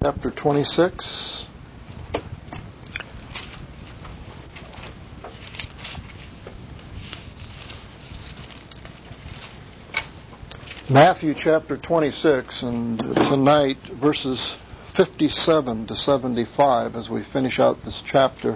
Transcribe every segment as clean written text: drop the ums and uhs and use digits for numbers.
chapter 26. Matthew chapter 26, and tonight verses 57 to 75 as we finish out this chapter.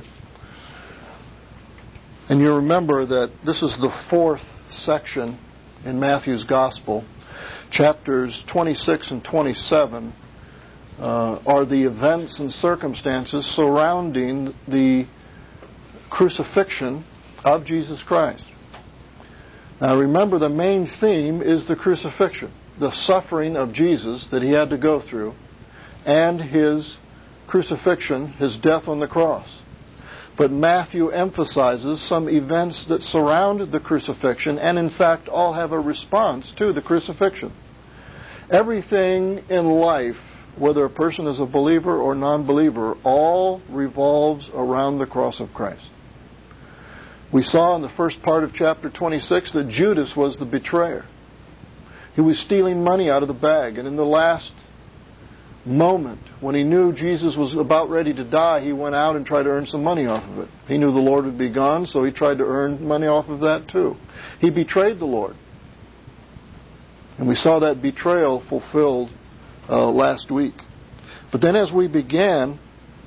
And you remember that this is the fourth section in Matthew's Gospel. Chapters 26 and 27 are the events and circumstances surrounding the crucifixion of Jesus Christ. Now remember, the main theme is the crucifixion, the suffering of Jesus that he had to go through, and his crucifixion, his death on the cross. But Matthew emphasizes some events that surrounded the crucifixion and in fact all have a response to the crucifixion. Everything in life, whether a person is a believer or non-believer, all revolves around the cross of Christ. We saw in the first part of chapter 26 that Judas was the betrayer. He was stealing money out of the bag, and in the last moment, when he knew Jesus was about ready to die, he went out and tried to earn some money off of it. He knew the Lord would be gone, so he tried to earn money off of that too. He betrayed the Lord. And we saw that betrayal fulfilled last week. But then as we began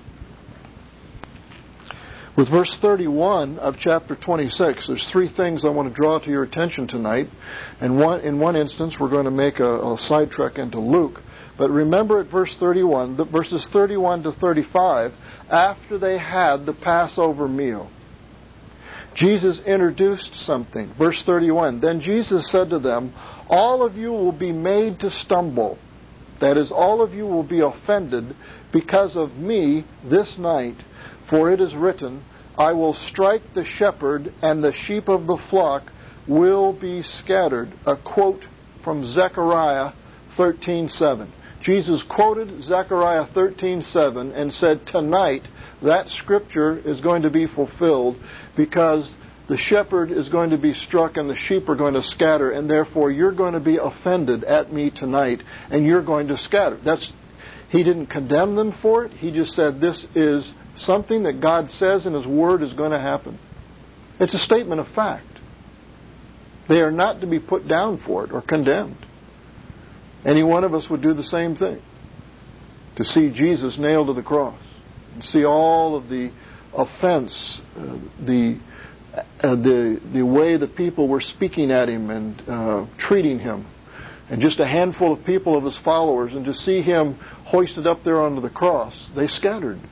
with verse 31 of chapter 26, there's three things I want to draw to your attention tonight. And in one instance, we're going to make a sidetrack into Luke. But remember at verse 31, verses 31 to 35, after they had the Passover meal, Jesus introduced something. Verse 31, then Jesus said to them, all of you will be made to stumble. That is, all of you will be offended because of me this night. For it is written, I will strike the shepherd, and the sheep of the flock will be scattered. A quote from Zechariah 13:7. Jesus quoted Zechariah 13:7 and said, tonight that scripture is going to be fulfilled because the shepherd is going to be struck and the sheep are going to scatter, and therefore you're going to be offended at me tonight and you're going to scatter. He didn't condemn them for it. He just said this is something that God says in His Word is going to happen. It's a statement of fact. They are not to be put down for it or condemned. Any one of us would do the same thing. To see Jesus nailed to the cross. And see all of the offense, the way the people were speaking at Him and treating Him. And just a handful of people of His followers. And to see Him hoisted up there onto the cross, they scattered.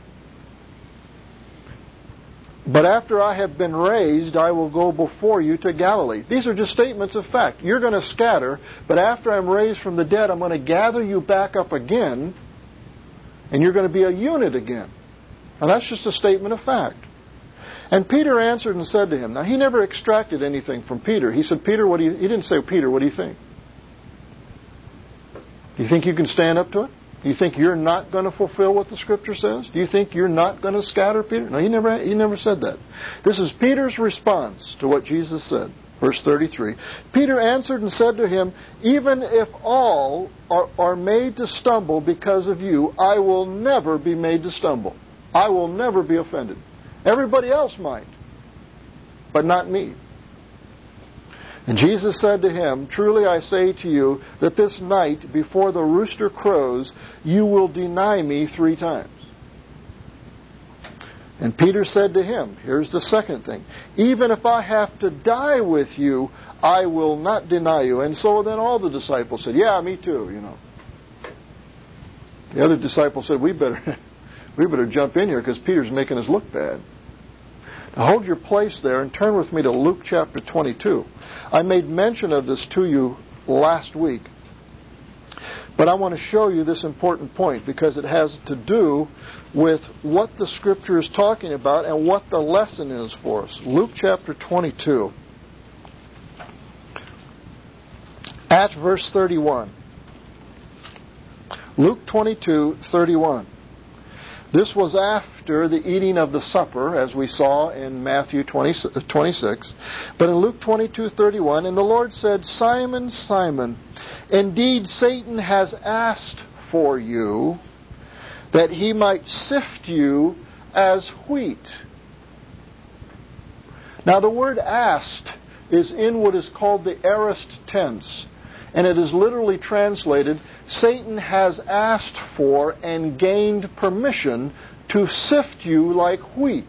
But after I have been raised, I will go before you to Galilee. These are just statements of fact. You're going to scatter, but after I'm raised from the dead, I'm going to gather you back up again, and you're going to be a unit again. And that's just a statement of fact. And Peter answered and said to him, now he never extracted anything from Peter. He said, Peter, he didn't say, Peter, what do you think? Do you think you can stand up to it? Do you think you're not going to fulfill what the Scripture says? Do you think you're not going to scatter, Peter? No, he never said that. This is Peter's response to what Jesus said. Verse 33. Peter answered and said to him, even if all are made to stumble because of you, I will never be made to stumble. I will never be offended. Everybody else might, but not me. And Jesus said to him, truly I say to you that this night before the rooster crows, you will deny me 3 times. And Peter said to him, here's the second thing, even if I have to die with you, I will not deny you. And so then all the disciples said, yeah, me too, you know. The other disciples said, we better jump in here because Peter's making us look bad. Now hold your place there and turn with me to Luke chapter 22. I made mention of this to you last week. But I want to show you this important point because it has to do with what the Scripture is talking about and what the lesson is for us. Luke chapter 22. At verse 31. Luke 22:31. This was after the eating of the supper, as we saw in Matthew 26. But in Luke 22:31, and the Lord said, Simon, Simon, indeed Satan has asked for you that he might sift you as wheat. Now the word asked is in what is called the aorist tense, and it is literally translated, Satan has asked for and gained permission to sift you like wheat.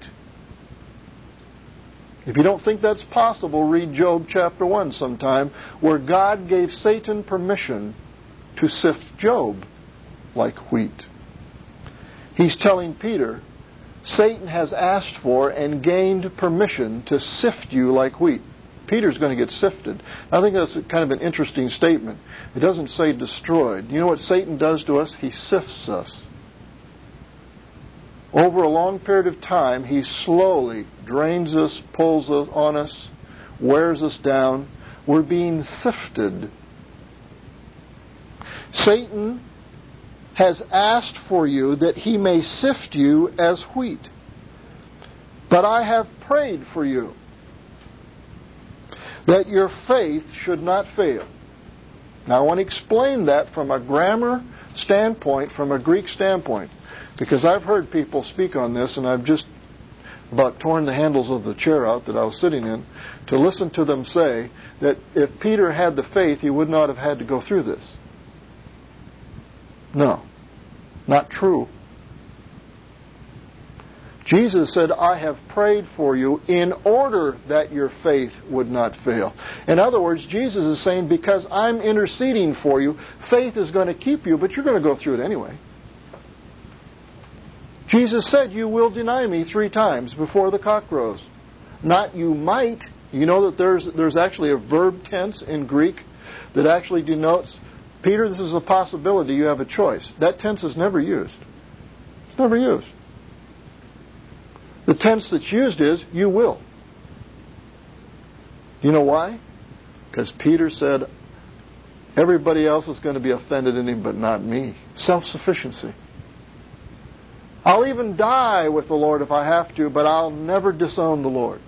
If you don't think that's possible, read Job chapter 1 sometime, where God gave Satan permission to sift Job like wheat. He's telling Peter, Satan has asked for and gained permission to sift you like wheat. Peter's going to get sifted. I think that's kind of an interesting statement. It doesn't say destroyed. You know what Satan does to us? He sifts us. Over a long period of time, he slowly drains us, pulls us on us, wears us down. We're being sifted. Satan has asked for you that he may sift you as wheat. But I have prayed for you, that your faith should not fail. Now I want to explain that from a grammar standpoint, from a Greek standpoint, because I've heard people speak on this, and I've just about torn the handles of the chair out that I was sitting in to listen to them say that if Peter had the faith, he would not have had to go through this. No, not true. Jesus said, I have prayed for you in order that your faith would not fail. In other words, Jesus is saying, because I'm interceding for you, faith is going to keep you, but you're going to go through it anyway. Jesus said, you will deny me 3 times before the cock crows. Not you might. You know that there's actually a verb tense in Greek that actually denotes, Peter, this is a possibility, you have a choice. That tense is never used. It's never used. The tense that's used is, you will. You know why? Because Peter said, everybody else is going to be offended in him, but not me. Self-sufficiency. I'll even die with the Lord if I have to, but I'll never disown the Lord.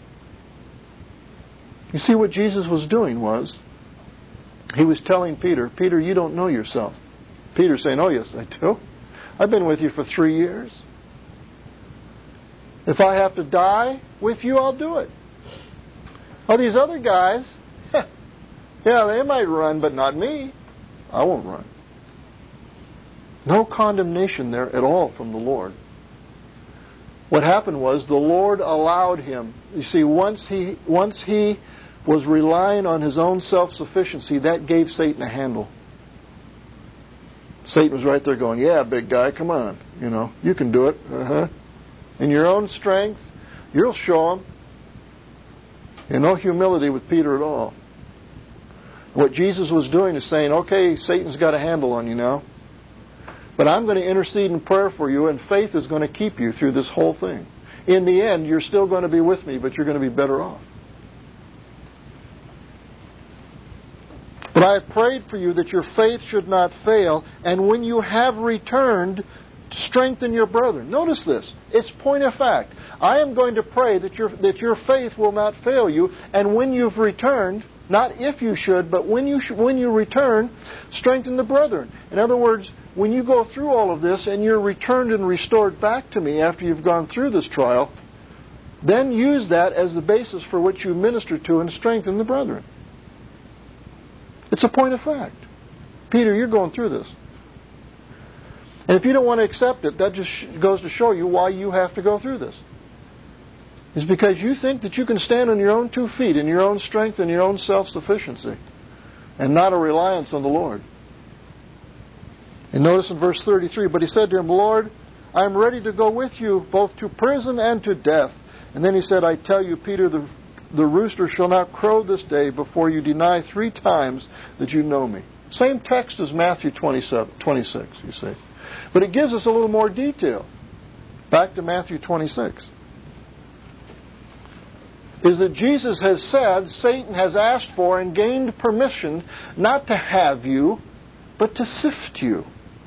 You see, what Jesus was doing was, he was telling Peter, Peter, you don't know yourself. Peter's saying, oh yes, I do. I've been with you for 3 years. If I have to die with you, I'll do it. Oh, these other guys, yeah, they might run, but not me. I won't run. No condemnation there at all from the Lord. What happened was the Lord allowed him. You see, once he was relying on his own self-sufficiency, that gave Satan a handle. Satan was right there going, yeah, big guy, come on. You know, you can do it. In your own strength, you'll show him. And no humility with Peter at all. What Jesus was doing is saying, okay, Satan's got a handle on you now. But I'm going to intercede in prayer for you, and faith is going to keep you through this whole thing. In the end, you're still going to be with me, but you're going to be better off. But I have prayed for you that your faith should not fail, and when you have returned, strengthen your brethren. Notice this. It's point of fact. I am going to pray that your faith will not fail you, and when you've returned, not if you should, but when you return, strengthen the brethren. In other words, when you go through all of this and you're returned and restored back to me after you've gone through this trial, then use that as the basis for which you minister to and strengthen the brethren. It's a point of fact. Peter, you're going through this. And if you don't want to accept it, that just goes to show you why you have to go through this. It's because you think that you can stand on your own 2 feet in your own strength and your own self-sufficiency and not a reliance on the Lord. And notice in verse 33, but he said to him, Lord, I am ready to go with you both to prison and to death. And then he said, I tell you, Peter, the rooster shall not crow this day before you deny 3 times that you know me. Same text as Matthew 26, you see. But it gives us a little more detail. Back to Matthew 26. Is that Jesus has said Satan has asked for and gained permission not to have you, but to sift you.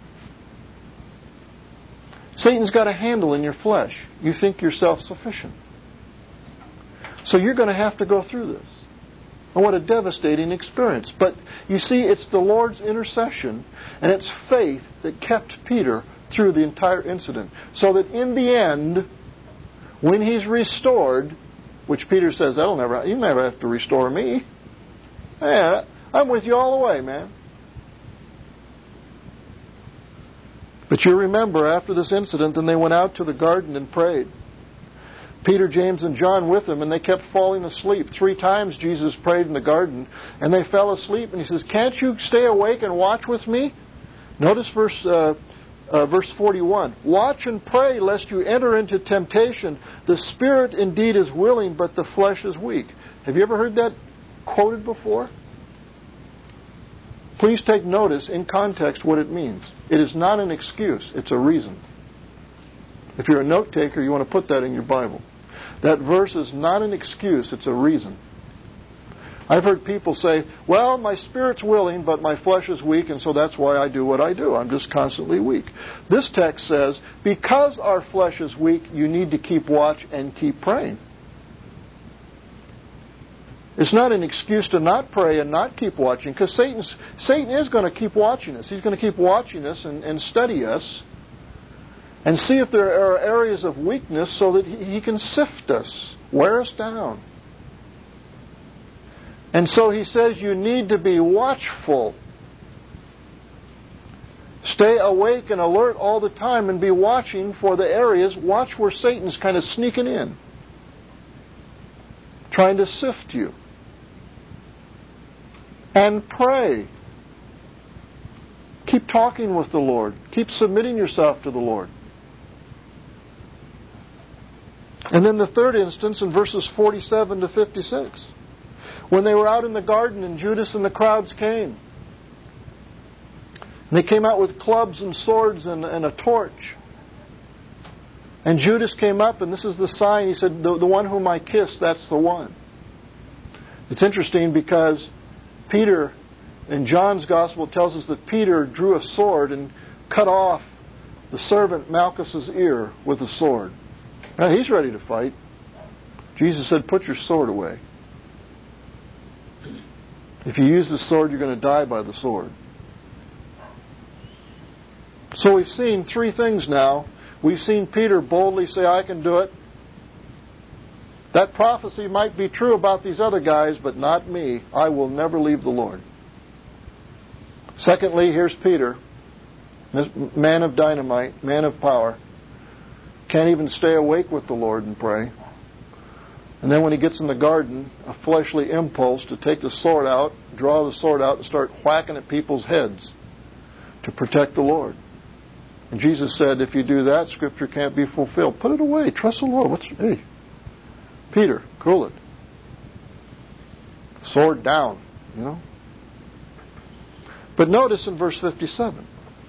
Satan's got a handle in your flesh. You think you're self-sufficient. So you're going to have to go through this. And what a devastating experience. But you see, it's the Lord's intercession and it's faith that kept Peter through the entire incident. So that in the end, when he's restored, which Peter says, you never have to restore me. Yeah, I'm with you all the way, man. But you remember, after this incident, then they went out to the garden and prayed. Peter, James, and John with them, and they kept falling asleep. 3 times Jesus prayed in the garden, and they fell asleep. And he says, can't you stay awake and watch with me? Notice verse 41. Watch and pray lest you enter into temptation. The spirit indeed is willing, but the flesh is weak. Have you ever heard that quoted before? Please take notice in context what it means. It is not an excuse. It's a reason. If you're a note taker, you want to put that in your Bible. That verse is not an excuse. It's a reason. I've heard people say, well, my spirit's willing, but my flesh is weak, and so that's why I do what I do. I'm just constantly weak. This text says, because our flesh is weak, you need to keep watch and keep praying. It's not an excuse to not pray and not keep watching, because Satan is going to keep watching us. He's going to keep watching us and study us and see if there are areas of weakness so that he can sift us, wear us down. And so he says you need to be watchful. Stay awake and alert all the time and be watching for the areas. Watch where Satan's kind of sneaking in, trying to sift you. And pray. Keep talking with the Lord. Keep submitting yourself to the Lord. And then the third instance in verses 47 to 56. When they were out in the garden and Judas and the crowds came. And they came out with clubs and swords and a torch. And Judas came up, and this is the sign. He said, the one whom I kiss, that's the one. It's interesting because Peter, in John's Gospel, tells us that Peter drew a sword and cut off the servant Malchus's ear with a sword. Now, he's ready to fight. Jesus said, put your sword away. If you use the sword, you're going to die by the sword. So we've seen 3 things now. We've seen Peter boldly say, I can do it. That prophecy might be true about these other guys, but not me. I will never leave the Lord. Secondly, here's Peter, man of dynamite, man of power. Can't even stay awake with the Lord and pray. And then when he gets in the garden, a fleshly impulse to take the sword out, draw the sword out, and start whacking at people's heads to protect the Lord. And Jesus said, if you do that, Scripture can't be fulfilled. Put it away. Trust the Lord. Hey, Peter, cool it. Sword down, you know. But notice in verse 57.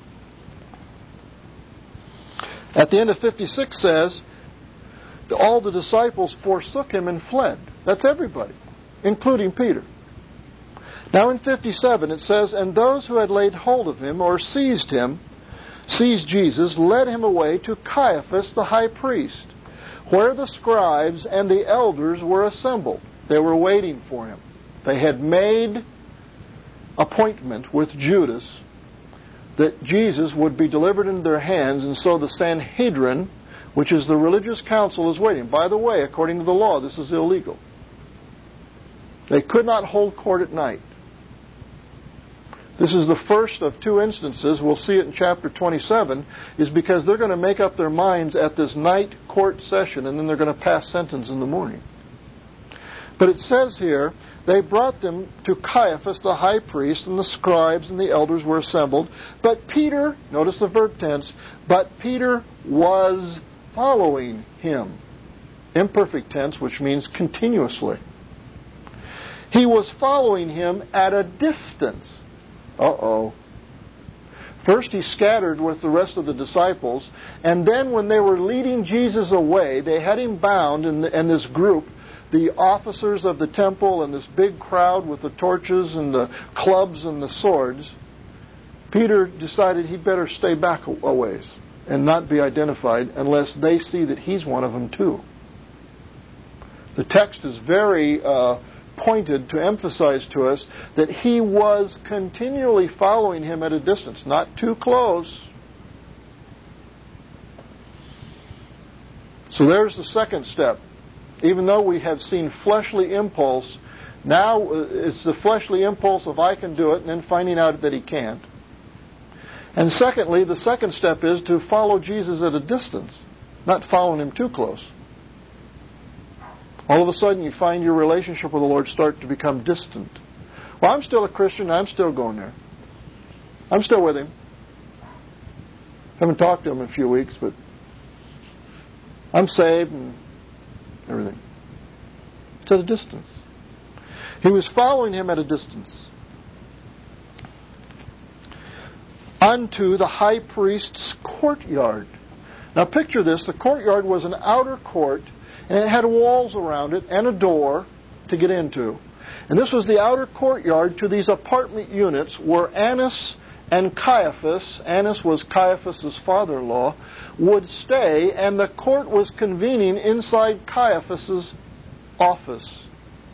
At the end of 56 says, all the disciples forsook him and fled. That's everybody, including Peter. Now in 57 it says, and those who had laid hold of him or seized Jesus, led him away to Caiaphas the high priest, where the scribes and the elders were assembled. They were waiting for him. They had made appointment with Judas that Jesus would be delivered into their hands, and so the Sanhedrin, which is the religious council, is waiting. By the way, according to the law, this is illegal. They could not hold court at night. This is the first of 2 instances, we'll see it in chapter 27, is because they're going to make up their minds at this night court session, and then they're going to pass sentence in the morning. But it says here, they brought them to Caiaphas the high priest, and the scribes and the elders were assembled. But Peter, notice the verb tense, but Peter was following him. Imperfect tense, which means continuously. He was following him at a distance. First he scattered with the rest of the disciples, and then when they were leading Jesus away, they had him bound, and this group, the officers of the temple and this big crowd with the torches and the clubs and the swords, Peter decided he'd better stay back a ways and not be identified unless they see that he's one of them too. The text is very pointed to emphasize to us that he was continually following him at a distance, not too close, So there's the second step. Even though we have seen fleshly impulse, now it's the fleshly impulse of I can do it, and then finding out that he can't. And secondly, the second step is to follow Jesus at a distance, not following him too close. All of a sudden you find your relationship with the Lord start to become distant. Well, I'm still a Christian, I'm still going there. I'm still with him. Haven't talked to him in a few weeks, but I'm saved and everything. It's at a distance. He was following him at a distance. Unto the high priest's courtyard. Now picture this. The courtyard was an outer court, and it had walls around it and a door to get into. And this was the outer courtyard to these apartment units where Annas and Caiaphas, Annas was Caiaphas' father-in-law, would stay, and the court was convening inside Caiaphas' office.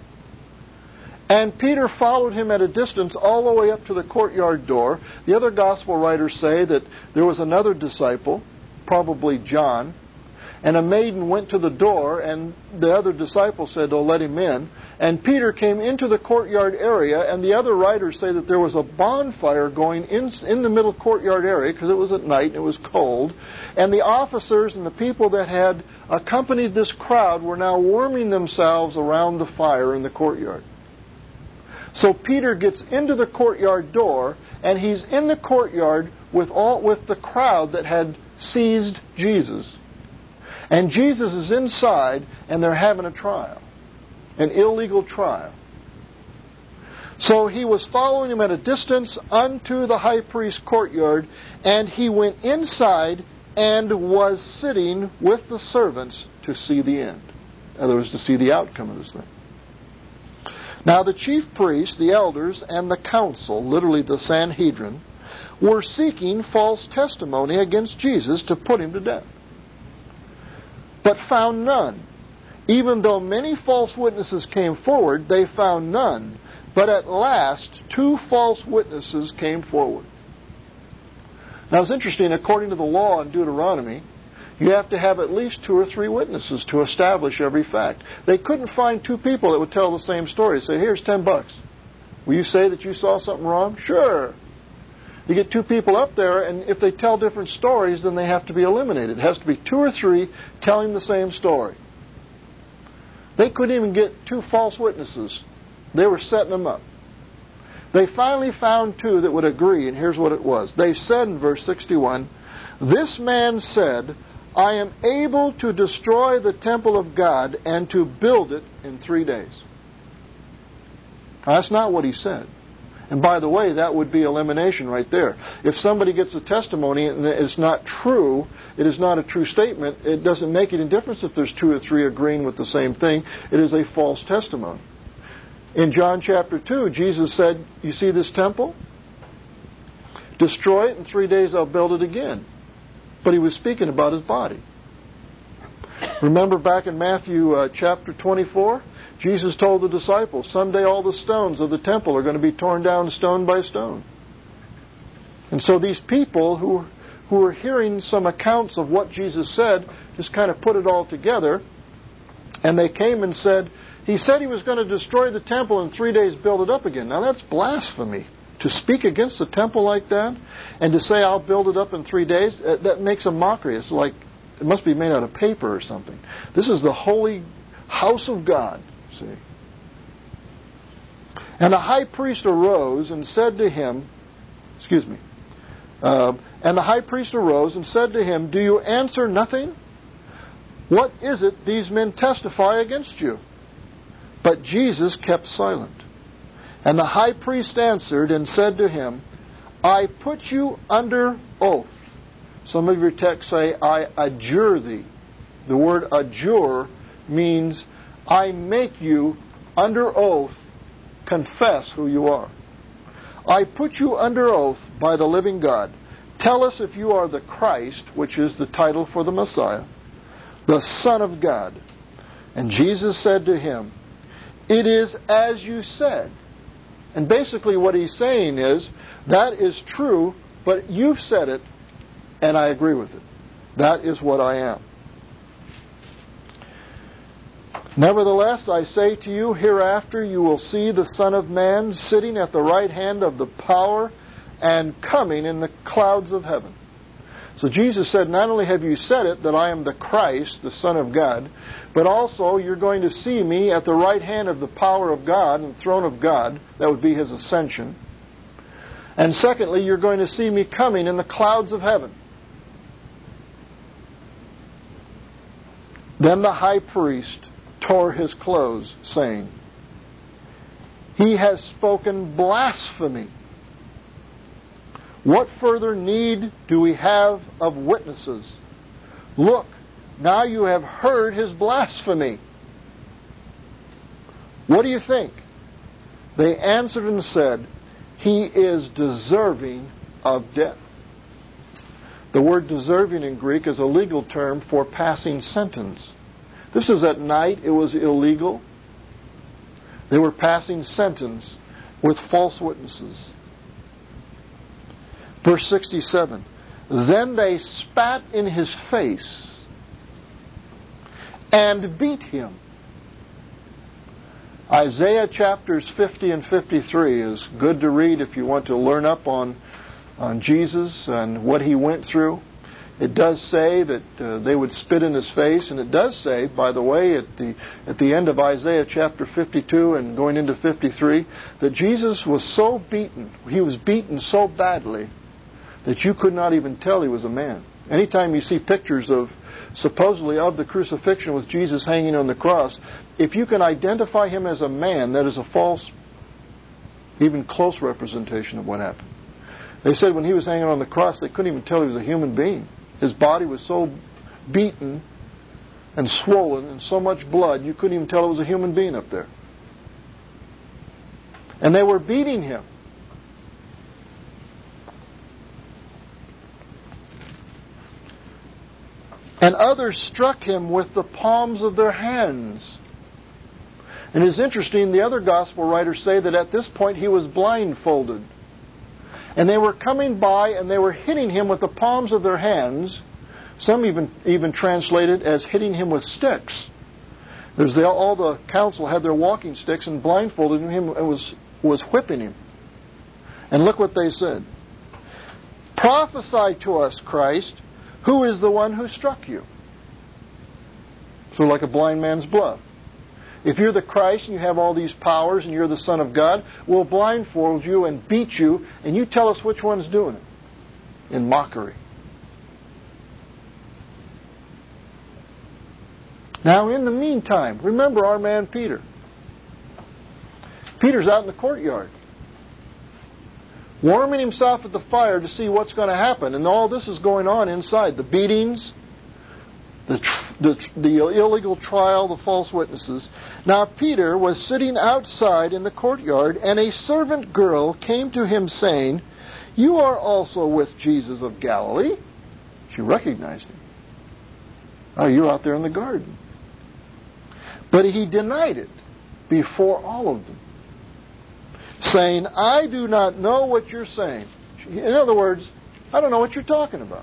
And Peter followed him at a distance all the way up to the courtyard door. The other gospel writers say that there was another disciple, probably John, and a maiden went to the door, and the other disciple said, "Oh, let him in." And Peter came into the courtyard area, and the other writers say that there was a bonfire going in the middle courtyard area, because it was at night and it was cold. And the officers and the people that had accompanied this crowd were now warming themselves around the fire in the courtyard. So Peter gets into the courtyard door, and he's in the courtyard with the crowd that had seized Jesus. And Jesus is inside, and they're having a trial, an illegal trial. So he was following him at a distance unto the high priest's courtyard, and he went inside and was sitting with the servants to see the end. In other words, to see the outcome of this thing. Now the chief priests, the elders, and the council, literally the Sanhedrin, were seeking false testimony against Jesus to put him to death, but found none. Even though many false witnesses came forward, they found none. But at last, 2 false witnesses came forward. Now it's interesting, according to the law in Deuteronomy, you have to have at least 2 or 3 witnesses to establish every fact. They couldn't find 2 people that would tell the same story. Say, here's $10. Will you say that you saw something wrong? Sure. You get 2 people up there, and if they tell different stories, then they have to be eliminated. It has to be 2 or 3 telling the same story. They couldn't even get 2 false witnesses. They were setting them up. They finally found 2 that would agree, and here's what it was. They said in verse 61, "This man said, I am able to destroy the temple of God and to build it in 3 days." Now, that's not what he said. And by the way, that would be elimination right there. If somebody gets a testimony and it's not true, it is not a true statement, it doesn't make any difference if there's 2 or 3 agreeing with the same thing. It is a false testimony. In John chapter 2, Jesus said, "You see this temple? Destroy it, in 3 days I'll build it again." But he was speaking about his body. Remember back in Matthew chapter 24? Jesus told the disciples, someday all the stones of the temple are going to be torn down stone by stone. And so these people who were hearing some accounts of what Jesus said just kind of put it all together. And they came and said, he said he was going to destroy the temple and 3 days build it up again. Now that's blasphemy. To speak against the temple like that and to say I'll build it up in 3 days, that makes a mockery. It's like it must be made out of paper or something. This is the holy house of God. See? And the high priest arose and said to him, and the high priest arose and said to him, "Do you answer nothing? What is it these men testify against you?" But Jesus kept silent. And the high priest answered and said to him, "I put you under oath." Some of your texts say, "I adjure thee." The word adjure means I make you under oath confess who you are. "I put you under oath by the living God. Tell us if you are the Christ," which is the title for the Messiah, "the Son of God." And Jesus said to him, "It is as you said." And basically what he's saying is, that is true, but you've said it, and I agree with it. That is what I am. Nevertheless, I say to you, hereafter you will see the Son of Man sitting at the right hand of the power and coming in the clouds of heaven. So Jesus said, not only have you said it, that I am the Christ, the Son of God, but also you're going to see me at the right hand of the power of God and throne of God. That would be His ascension. And secondly, you're going to see me coming in the clouds of heaven. Then the high priest tore his clothes, saying, He has spoken blasphemy. What further need do we have of witnesses? Look, now you have heard his blasphemy. What do you think? They answered and said, He is deserving of death. The word deserving in Greek is a legal term for passing sentence. This was at night. It was illegal. They were passing sentence with false witnesses. Verse 67, Then they spat in his face and beat him. Isaiah chapters 50 and 53 is good to read if you want to learn up on Jesus and what He went through. It does say that they would spit in His face, and it does say, by the way, at the end of Isaiah chapter 52 and going into 53, that Jesus was so beaten, He was beaten so badly, that you could not even tell He was a man. Anytime you see pictures of, supposedly of the crucifixion with Jesus hanging on the cross, if you can identify Him as a man, that is a false, even close representation of what happened. They said when He was hanging on the cross, they couldn't even tell He was a human being. His body was so beaten and swollen and so much blood, you couldn't even tell it was a human being up there. And they were beating Him. And others struck Him with the palms of their hands. And it's interesting, the other gospel writers say that at this point He was blindfolded. And they were coming by and they were hitting Him with the palms of their hands. Some even translated as hitting Him with sticks. All the council had their walking sticks and blindfolded Him and was whipping Him. And look what they said. Prophesy to us, Christ. Who is the one who struck you? So like a blind man's bluff. If you're the Christ and you have all these powers and you're the Son of God, we'll blindfold you and beat you, and you tell us which one's doing it. In mockery. Now in the meantime, remember our man Peter. Peter's out in the courtyard, warming himself at the fire to see what's going to happen. And all this is going on inside. The beatings, the illegal trial, the false witnesses. Now Peter was sitting outside in the courtyard, and a servant girl came to him saying, You are also with Jesus of Galilee. She recognized him. Oh, you're out there in the garden. But he denied it before all of them, saying, I do not know what you're saying. In other words, I don't know what you're talking about.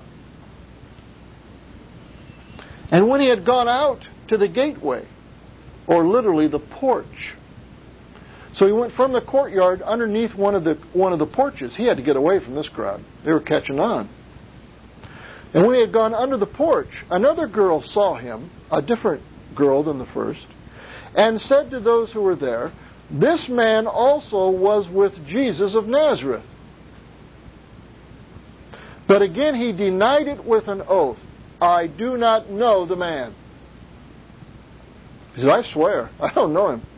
And when he had gone out to the gateway, or literally the porch, so he went from the courtyard underneath one of the porches. He had to get away from this crowd. They were catching on. And when he had gone under the porch, another girl saw him, a different girl than the first, and said to those who were there, This man also was with Jesus of Nazareth. But again he denied it with an oath. I do not know the man. He said, I swear, I don't know him.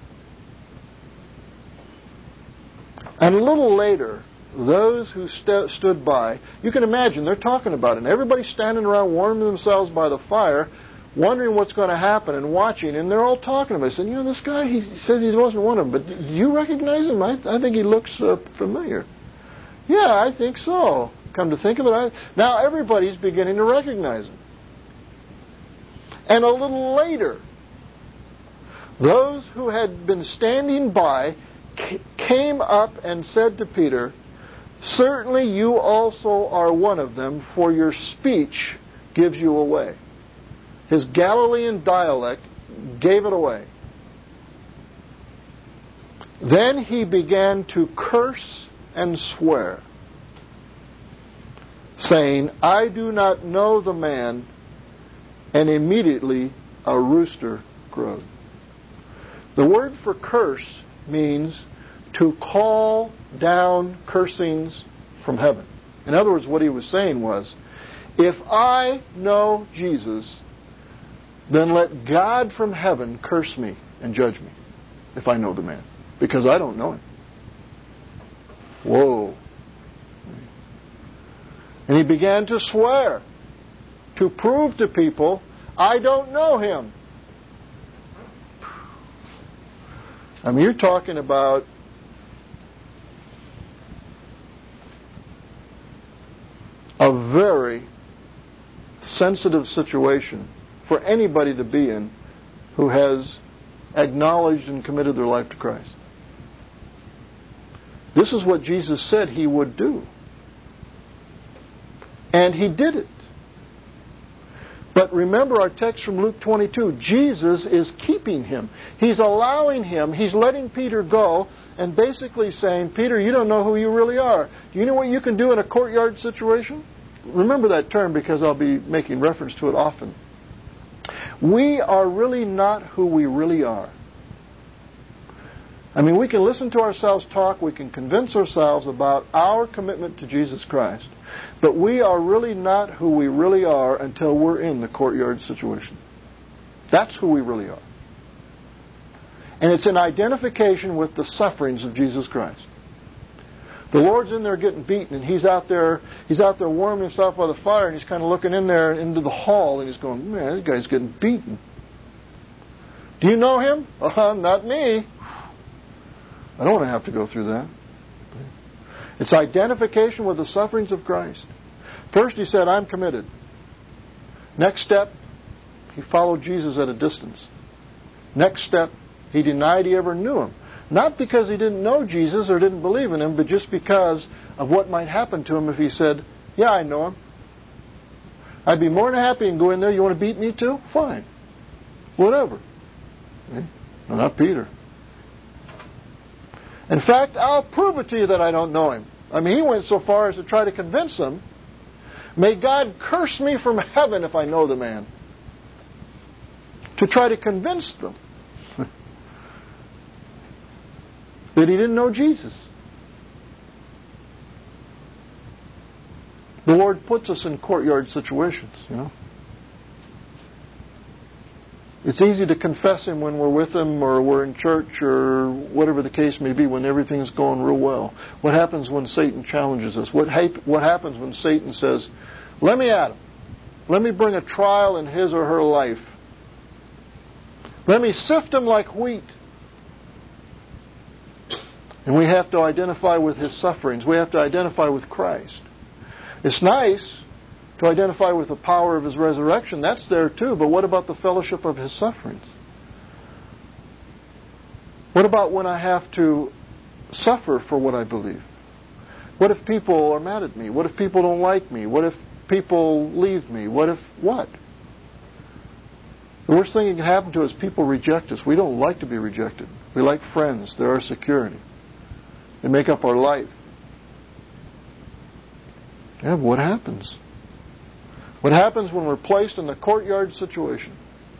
And a little later, those who stood by, you can imagine, they're talking about it. And everybody's standing around warming themselves by the fire, wondering what's going to happen and watching. And they're all talking about it. Saying, this guy, he says he wasn't one of them. But do you recognize him? I think he looks familiar. Yeah, I think so. Come to think of it, now everybody's beginning to recognize him. And a little later, those who had been standing by came up and said to Peter, Certainly you also are one of them, for your speech gives you away. His Galilean dialect gave it away. Then he began to curse and swear, saying, I do not know the man. And immediately a rooster crowed. The word for curse means to call down cursings from heaven. In other words, what he was saying was, if I know Jesus, then let God from heaven curse me and judge me if I know the man, because I don't know him. Whoa. And he began to swear to prove to people, I don't know him. I mean, you're talking about a very sensitive situation for anybody to be in who has acknowledged and committed their life to Christ. This is what Jesus said he would do. And he did it. But remember our text from Luke 22. Jesus is keeping him. He's allowing him. He's letting Peter go and basically saying, Peter, you don't know who you really are. Do you know what you can do in a courtyard situation? Remember that term because I'll be making reference to it often. We are really not who we really are. I mean, we can listen to ourselves talk, we can convince ourselves about our commitment to Jesus Christ, but we are really not who we really are until we're in the courtyard situation. That's who we really are. And it's an identification with the sufferings of Jesus Christ. The Lord's in there getting beaten, and he's out there warming himself by the fire, and he's kind of looking in there into the hall, and he's going, man, this guy's getting beaten. Do you know him? Not me. I don't want to have to go through that. It's identification with the sufferings of Christ. First he said, I'm committed. Next step, he followed Jesus at a distance. Next step, he denied he ever knew him. Not because he didn't know Jesus or didn't believe in him, but just because of what might happen to him if he said, yeah, I know him. I'd be more than happy and go in there. You want to beat me too? Fine. Whatever. No, not Peter. In fact, I'll prove it to you that I don't know him. I mean, he went so far as to try to convince them, may God curse me from heaven if I know the man. To try to convince them that he didn't know Jesus. The Lord puts us in courtyard situations, you know. It's easy to confess him when we're with him or we're in church or whatever the case may be, when everything's going real well. What happens when Satan challenges us? What happens when Satan says, let me at him. Let me bring a trial in his or her life. Let me sift him like wheat. And we have to identify with his sufferings. We have to identify with Christ. It's nice to identify with the power of his resurrection. That's there too. But what about the fellowship of his sufferings? What about when I have to suffer for what I believe? What if people are mad at me? What if people don't like me? What if people leave me? What? The worst thing that can happen to us is people reject us. We don't like to be rejected. We like friends. They're our security. They make up our life. Yeah, but what happens? What happens when we're placed in the courtyard situation?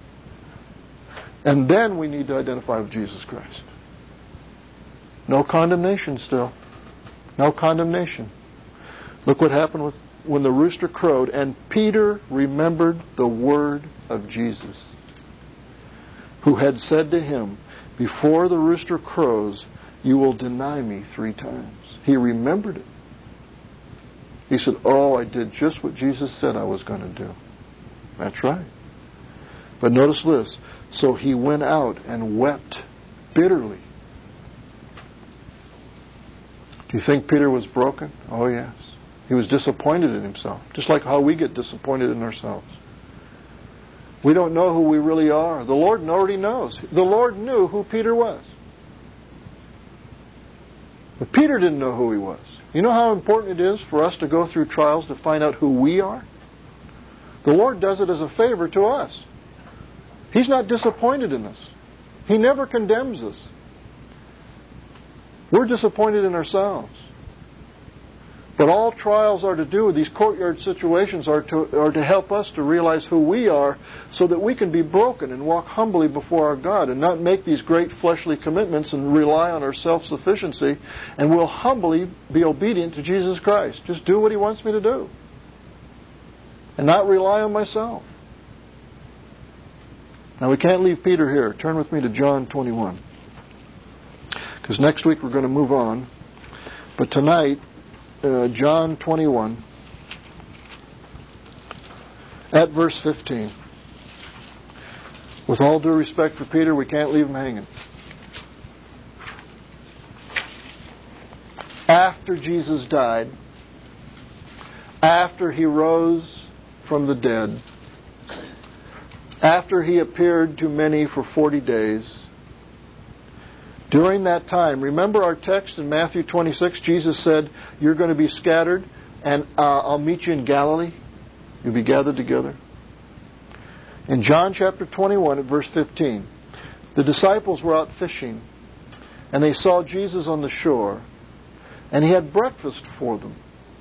And then we need to identify with Jesus Christ. No condemnation still. No condemnation. Look what happened when the rooster crowed, and Peter remembered the word of Jesus, who had said to him, before the rooster crows, you will deny me 3 times. He remembered it. He said, I did just what Jesus said I was going to do. That's right. But notice this. So he went out and wept bitterly. Do you think Peter was broken? Oh, yes. He was disappointed in himself, just like how we get disappointed in ourselves. We don't know who we really are. The Lord already knows. The Lord knew who Peter was. But Peter didn't know who he was. You know how important it is for us to go through trials to find out who we are? The Lord does it as a favor to us. He's not disappointed in us. He never condemns us. We're disappointed in ourselves. But all trials are to do, these courtyard situations are to help us to realize who we are so that we can be broken and walk humbly before our God and not make these great fleshly commitments and rely on our self-sufficiency, and we'll humbly be obedient to Jesus Christ. Just do what He wants me to do and not rely on myself. Now we can't leave Peter here. Turn with me to John 21. Because next week we're going to move on. But tonight, John 21, at verse 15. With all due respect for Peter, we can't leave him hanging. After Jesus died, after He rose from the dead, after He appeared to many for 40 days, during that time, remember our text in Matthew 26, Jesus said, you're going to be scattered and I'll meet you in Galilee. You'll be gathered together. In John chapter 21 at verse 15, the disciples were out fishing and they saw Jesus on the shore and He had breakfast for them.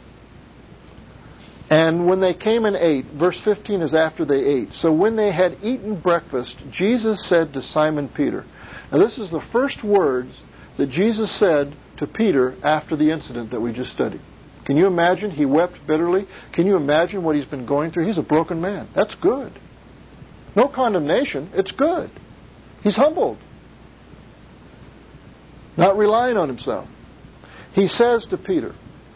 And when they came and ate, verse 15 is after they ate. So when they had eaten breakfast, Jesus said to Simon Peter. Now this is the first words that Jesus said to Peter after the incident that we just studied. Can you imagine? He wept bitterly. Can you imagine what he's been going through? He's a broken man. That's good. No condemnation. It's good. He's humbled. Not relying on himself. He says to Peter,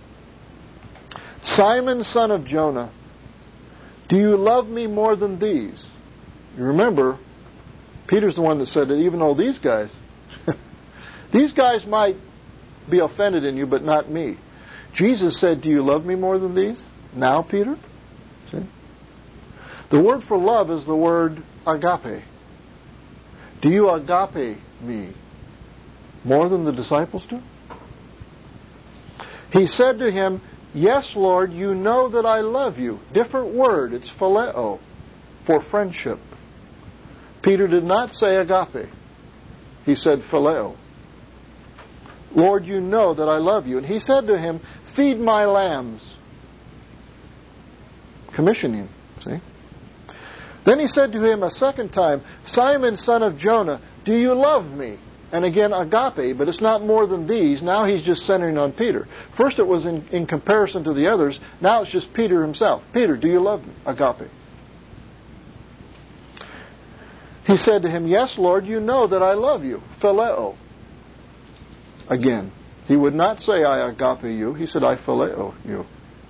Simon, son of Jonah, do you love me more than these? You remember, Peter's the one that said that even though these guys might be offended in you, but not me. Jesus said, do you love me more than these? Now, Peter? See? The word for love is the word agape. Do you agape me more than the disciples do? He said to him, yes, Lord, you know that I love you. Different word. It's phileo, for friendship. Peter did not say agape. He said phileo. Lord, you know that I love you. And He said to him, feed my lambs. Commissioning, see? Then He said to him a second time, Simon, son of Jonah, do you love me? And again, agape, but it's not more than these. Now He's just centering on Peter. First it was in comparison to the others. Now it's just Peter himself. Peter, do you love me? Agape. He said to him, yes, Lord, you know that I love you. Phileo. Again, He would not say, I agape you. He said, I phileo you.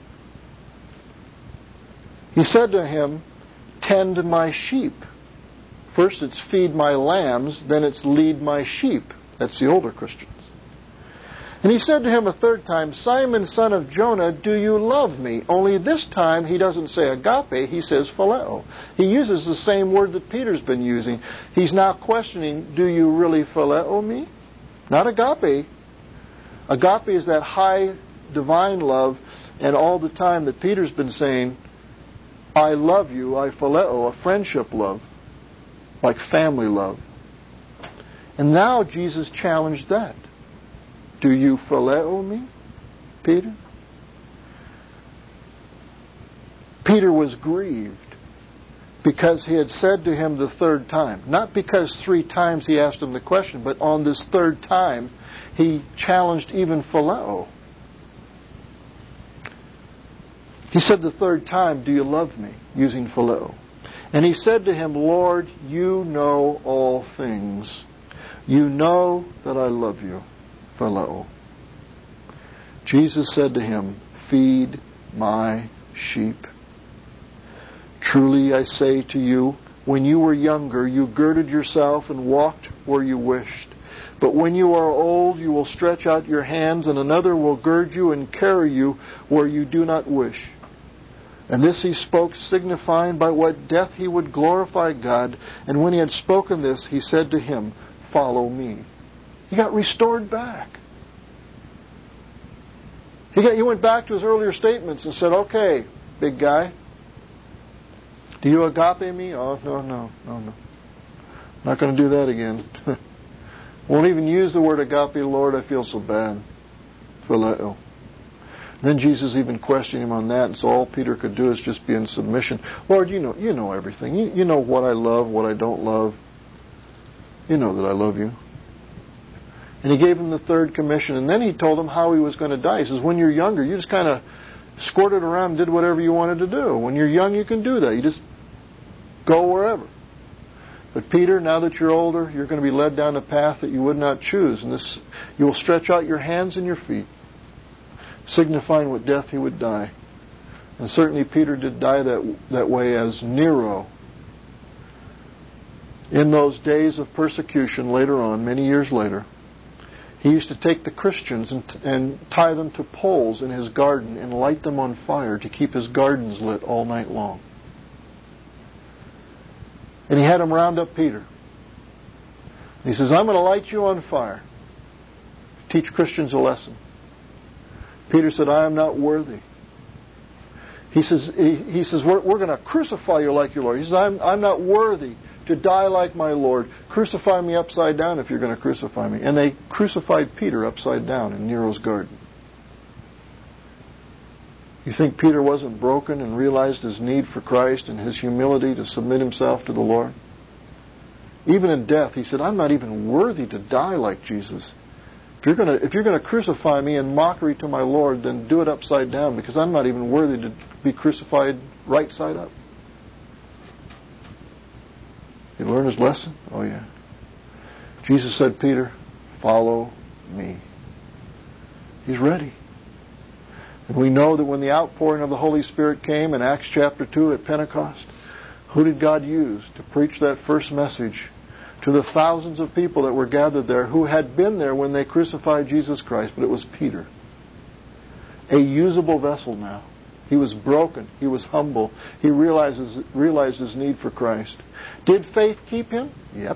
He said to him, tend my sheep. First it's feed my lambs, then it's lead my sheep. That's the older Christians. And He said to him a third time, Simon, son of Jonah, do you love me? Only this time He doesn't say agape, He says phileo. He uses the same word that Peter's been using. He's now questioning, do you really phileo me? Not agape. Agape is that high divine love, and all the time that Peter's been saying, I love you, I phileo, a friendship love, like family love. And now Jesus challenged that. Do you phileo me, Peter? Peter was grieved because He had said to him the third time. Not because 3 times He asked him the question, but on this third time He challenged even phileo. He said the third time, do you love me? Using phileo. And He said to him, Lord, you know all things. You know that I love you. Phileo. Jesus said to him, feed my sheep. Truly I say to you, when you were younger, you girded yourself and walked where you wished. But when you are old, you will stretch out your hands, and another will gird you and carry you where you do not wish. And this He spoke, signifying by what death He would glorify God. And when He had spoken this, He said to him, follow me. He got restored back. He went back to his earlier statements and said, okay, big guy, do you agape me? Oh, no. Not going to do that again. Won't even use the word agape, Lord, I feel so bad. Phileo. Then Jesus even questioned him on that, and so all Peter could do is just be in submission. Lord, you know everything. You know what I love, what I don't love. You know that I love you. And he gave him the third commission, and then he told him how he was going to die. He says, when you're younger, you just kind of squirted around and did whatever you wanted to do. When you're young, you can do that. You just go wherever. But Peter, now that you're older, you're going to be led down a path that you would not choose. And this, you will stretch out your hands and your feet, signifying what death he would die. And certainly Peter did die that way as Nero. In those days of persecution later on, many years later, he used to take the Christians and tie them to poles in his garden and light them on fire to keep his gardens lit all night long. And he had them round up Peter. He says, I'm going to light you on fire. Teach Christians a lesson. Peter said, I am not worthy. He says, we're going to crucify you like your Lord. He says, I'm not worthy to die like my Lord. Crucify me upside down if you're going to crucify me. And they crucified Peter upside down in Nero's garden. You think Peter wasn't broken and realized his need for Christ and his humility to submit himself to the Lord? Even in death, he said, I'm not even worthy to die like Jesus. If you're going to crucify me in mockery to my Lord, then do it upside down, because I'm not even worthy to be crucified right side up. He learned his lesson? Oh yeah. Jesus said, Peter, follow me. He's ready. And we know that when the outpouring of the Holy Spirit came in Acts chapter 2 at Pentecost, who did God use to preach that first message to the thousands of people that were gathered there who had been there when they crucified Jesus Christ? But it was Peter. A usable vessel now. He was broken. He was humble. He realized his need for Christ. Did faith keep him? Yep.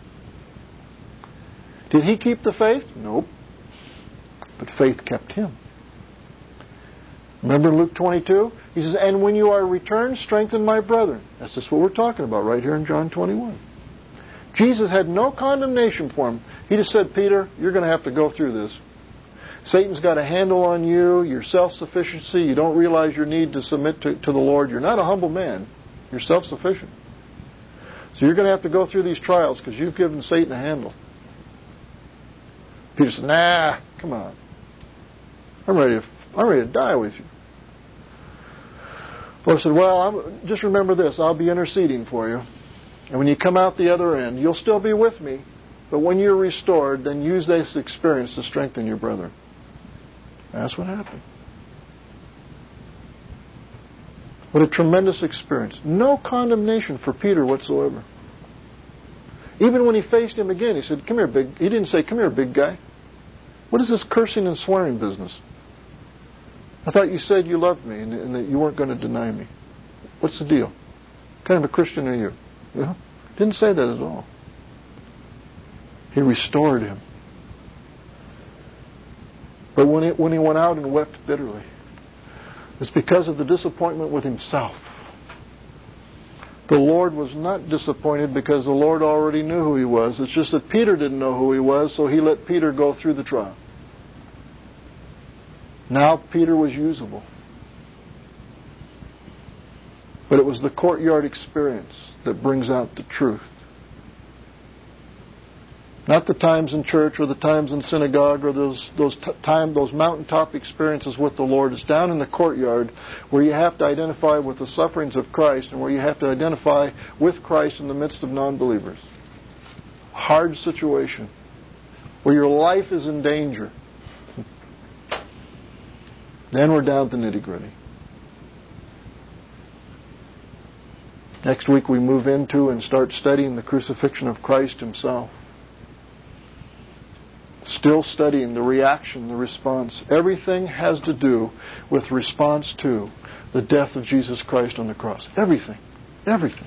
Did he keep the faith? Nope. But faith kept him. Remember Luke 22? He says, and when you are returned, strengthen my brethren. That's just what we're talking about right here in John 21. Jesus had no condemnation for him. He just said, Peter, you're going to have to go through this. Satan's got a handle on you, your self-sufficiency. You don't realize your need to submit to the Lord. You're not a humble man. You're self-sufficient. So you're going to have to go through these trials because you've given Satan a handle. Peter said, nah, come on. I'm ready to die with you. The Lord said, well, just remember this. I'll be interceding for you. And when you come out the other end, you'll still be with me. But when you're restored, then use this experience to strengthen your brethren. That's what happened. What a tremendous experience. No condemnation for Peter whatsoever. Even when he faced him again, he said, come here, big... He didn't say, come here, big guy. What is this cursing and swearing business? I thought you said you loved me and that you weren't going to deny me. What's the deal? What kind of a Christian are you? Didn't say that at all. He restored him. But when he went out and wept bitterly, it's because of the disappointment with himself. The Lord was not disappointed because the Lord already knew who he was. It's just that Peter didn't know who he was, so he let Peter go through the trial. Now Peter was usable. But it was the courtyard experience that brings out the truth. Not the times in church or the times in synagogue or those mountaintop experiences with the Lord. It's down in the courtyard where you have to identify with the sufferings of Christ and where you have to identify with Christ in the midst of non-believers. Hard situation where your life is in danger. Then we're down to the nitty-gritty. Next week we move into and start studying the crucifixion of Christ himself. Still studying the reaction, the response. Everything has to do with response to the death of Jesus Christ on the cross. Everything. Everything.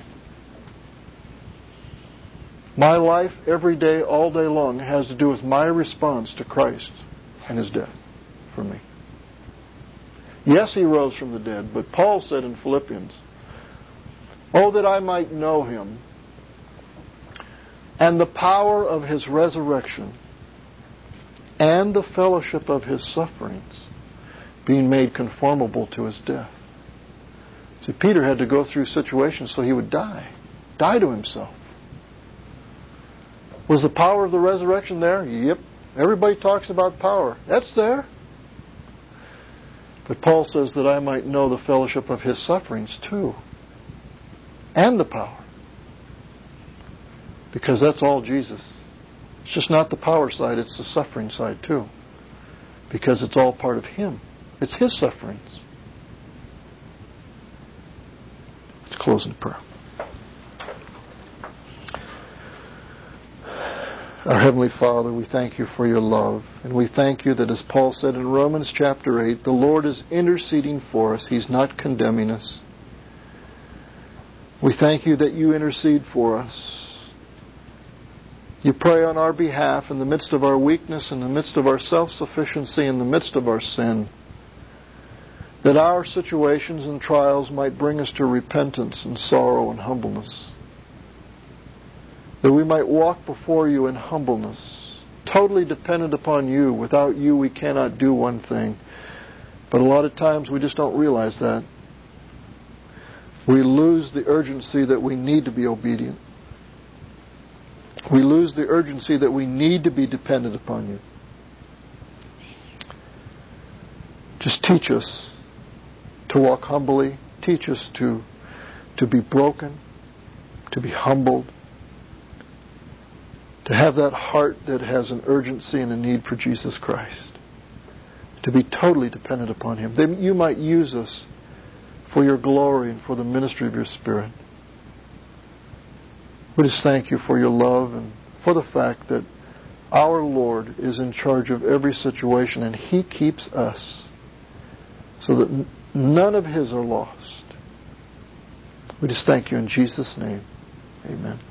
My life, every day, all day long, has to do with my response to Christ and his death for me. Yes, he rose from the dead, but Paul said in Philippians, oh, that I might know him and the power of His resurrection, and the fellowship of His sufferings, being made conformable to His death. See, Peter had to go through situations so he would die to himself. Was the power of the resurrection there? Yep. Everybody talks about power. That's there. But Paul says that I might know the fellowship of His sufferings too, and the power. Because that's all Jesus. It's just not the power side, it's the suffering side too. Because it's all part of Him. It's His sufferings. Let's close in prayer. Our Heavenly Father, we thank You for Your love. And we thank You that, as Paul said in Romans chapter 8, the Lord is interceding for us. He's not condemning us. We thank You that You intercede for us. You pray on our behalf in the midst of our weakness, in the midst of our self-sufficiency, in the midst of our sin, that our situations and trials might bring us to repentance and sorrow and humbleness. That we might walk before You in humbleness, totally dependent upon You. Without You we cannot do one thing. But a lot of times we just don't realize that. We lose the urgency that we need to be obedient. We lose the urgency that we need to be dependent upon You. Just teach us to walk humbly. Teach us to be broken, to be humbled, to have that heart that has an urgency and a need for Jesus Christ, to be totally dependent upon Him, that You might use us for Your glory and for the ministry of Your Spirit. We just thank You for Your love and for the fact that our Lord is in charge of every situation and He keeps us so that none of His are lost. We just thank You in Jesus' name. Amen.